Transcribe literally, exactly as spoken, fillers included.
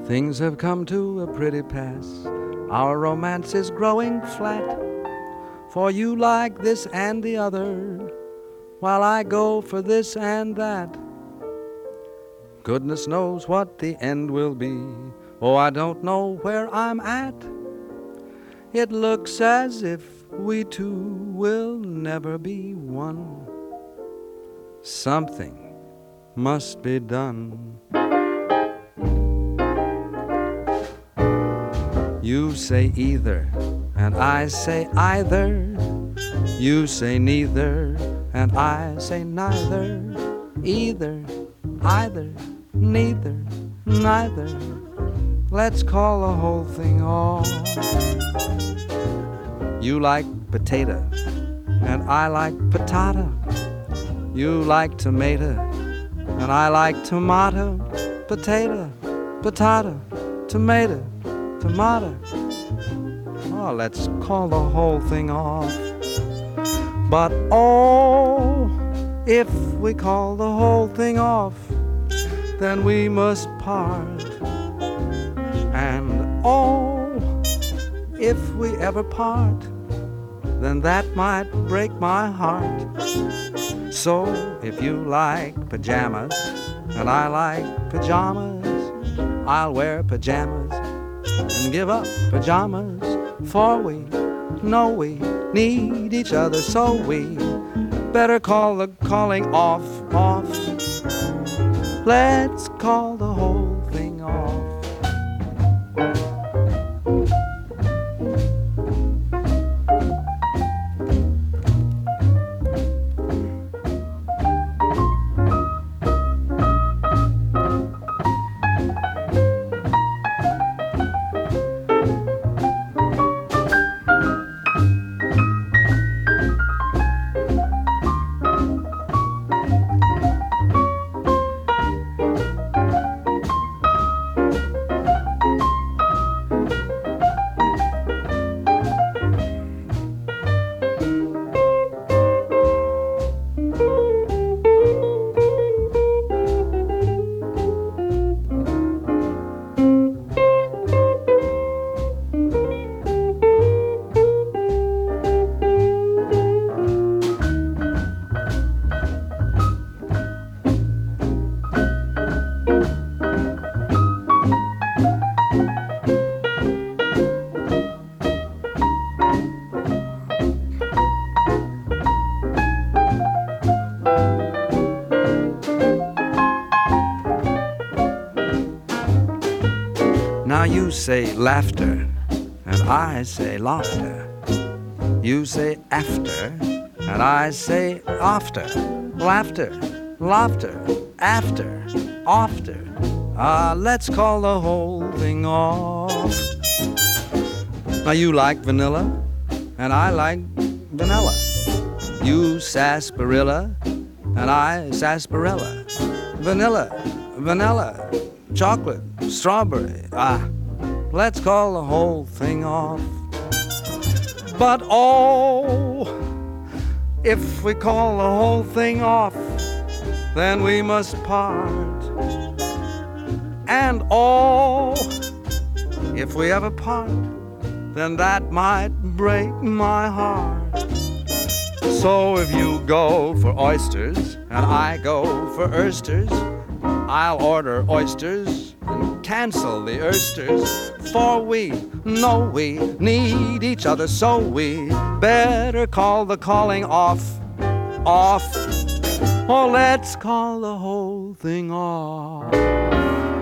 Things have come to a pretty pass. Our romance is growing flat. For you like this and the other, while I go for this and that. Goodness knows what the end will be. Oh, I don't know where I'm at. It looks as if we two will never be one. Something must be done. You say either, and I say either. You say neither, and I say neither. Either, either, neither, neither. Let's call the whole thing off. You like potato, and I like patata. You like tomato, and I like tomato. Potato, patata, tomato, tomato. Oh, let's call the whole thing off. But oh, if we call the whole thing off, then we must part. And oh, if we ever part, then that might break my heart. So if you like pajamas and I like pajamas, I'll wear pajamas and give up pajamas. For we know we need each other, so we better call the calling off, off. Let's call the whole thing off. Now you say laughter, and I say laughter. You say after, and I say after. Laughter, laughter, after, after. Ah, uh, let's call the whole thing off. Now you like vanilla, and I like vanilla. You sarsaparilla, and I sarsaparilla. Vanilla, vanilla, chocolate, strawberry. Ah, let's call the whole thing off. But oh, if we call the whole thing off, then we must part. And oh, if we ever part, then that might break my heart. So if you go for oysters and I go for oysters, I'll order oysters and cancel the oysters. For we know we need each other, so we better call the calling off, off. Or let's call the whole thing off.